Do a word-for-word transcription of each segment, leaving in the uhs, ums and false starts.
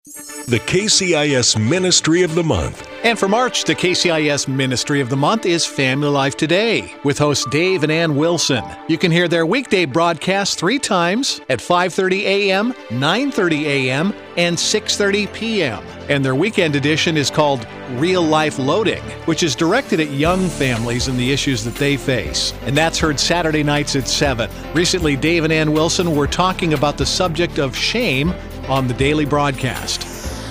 The K C I S Ministry of the Month. And for March, the K C I S Ministry of the Month is Family Life Today with hosts Dave and Ann Wilson. You can hear their weekday broadcast three times at five thirty a.m., nine thirty a.m., and six thirty p.m. And their weekend edition is called Real Life Loading, which is directed at young families and the issues that they face. And that's heard Saturday nights at seven. Recently, Dave and Ann Wilson were talking about the subject of shame on the daily broadcast.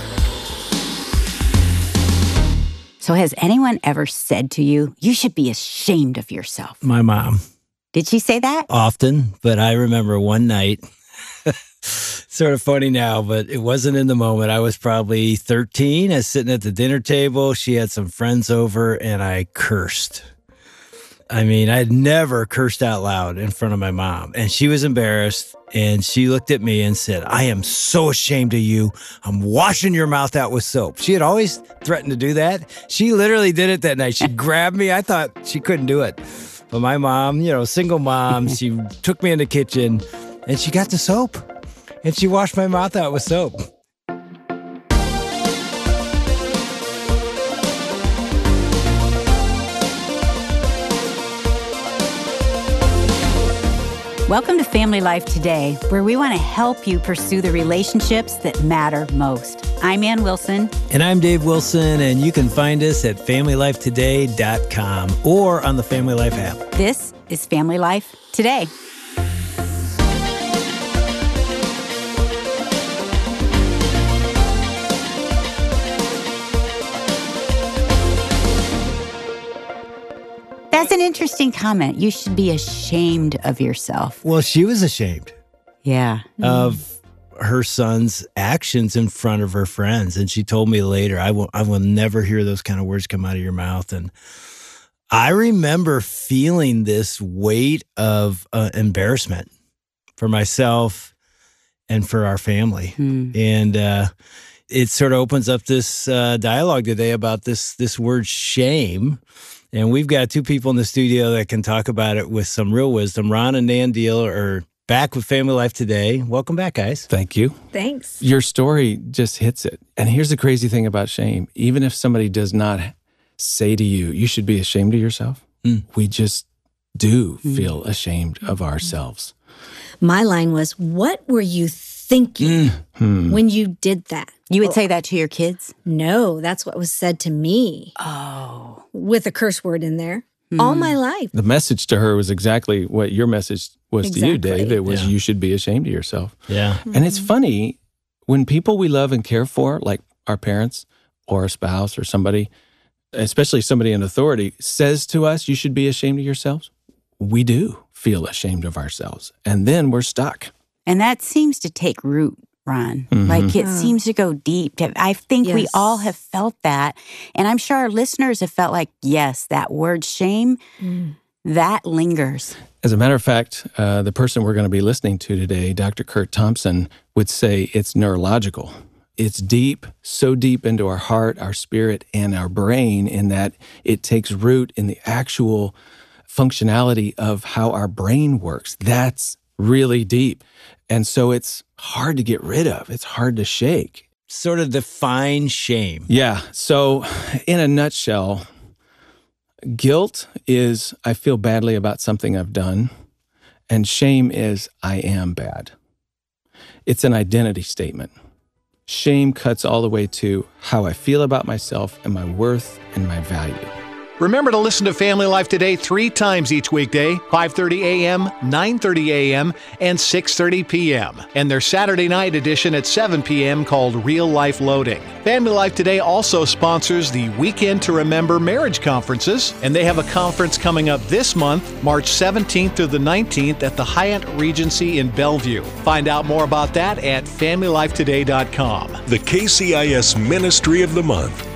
So has anyone ever said to you, you should be ashamed of yourself? My mom. Did she say that? Often, but I remember one night, sort of funny now, but it wasn't in the moment. I was probably thirteen. I was sitting at the dinner table. She had some friends over, and I cursed. I mean, I had never cursed out loud in front of my mom, and she was embarrassed, and she looked at me and said, I am so ashamed of you. I'm washing your mouth out with soap. She had always threatened to do that. She literally did it that night. She grabbed me. I thought she couldn't do it. But my mom, you know, single mom, she took me in the kitchen, and she got the soap, and she washed my mouth out with soap. Welcome to Family Life Today, where we want to help you pursue the relationships that matter most. I'm Ann Wilson. And I'm Dave Wilson, and you can find us at family life today dot com or on the Family Life app. This is Family Life Today. That's an interesting comment. You should be ashamed of yourself. Well, she was ashamed. Yeah. Of her son's actions in front of her friends. And she told me later, I will, I will never hear those kind of words come out of your mouth. And I remember feeling this weight of uh, embarrassment for myself and for our family. Mm. And uh, it sort of opens up this uh, dialogue today about this, this word shame. And we've got two people in the studio that can talk about it with some real wisdom. Ron and Nan Deal are back with Family Life Today. Welcome back, guys. Thank you. Thanks. Your story just hits it. And here's the crazy thing about shame. Even if somebody does not say to you, you should be ashamed of yourself, mm. we just do mm. feel ashamed of ourselves. My line was, what were you thinking mm. when you did that? You would say that to your kids? No, that's what was said to me. Oh. With a curse word in there. Mm. All my life. The message to her was exactly what your message was exactly. to you, Dave. It was yeah. you should be ashamed of yourself. Yeah. Mm-hmm. And it's funny, when people we love and care for, like our parents or a spouse or somebody, especially somebody in authority, says to us, you should be ashamed of yourselves, we do feel ashamed of ourselves. And then we're stuck. And that seems to take root, Ron. Mm-hmm. Like it oh. seems to go deep. I think yes. we all have felt that. And I'm sure our listeners have felt like, yes, that word shame, mm. that lingers. As a matter of fact, uh, the person we're going to be listening to today, Doctor Curt Thompson, would say it's neurological. It's deep, so deep into our heart, our spirit, and our brain, in that it takes root in the actual functionality of how our brain works. That's really deep. And so it's hard to get rid of. It's hard to shake. Sort of define shame. Yeah. So in a nutshell, guilt is I feel badly about something I've done, and shame is I am bad. It's an identity statement. Shame cuts all the way to how I feel about myself and my worth and my value. Remember to listen to Family Life Today three times each weekday, five thirty a.m., nine thirty a.m., and six thirty p.m. And their Saturday night edition at seven p.m. called Real Life Loading. Family Life Today also sponsors the Weekend to Remember marriage conferences, and they have a conference coming up this month, March seventeenth through the nineteenth at the Hyatt Regency in Bellevue. Find out more about that at family life today dot com. The K C I S Ministry of the Month.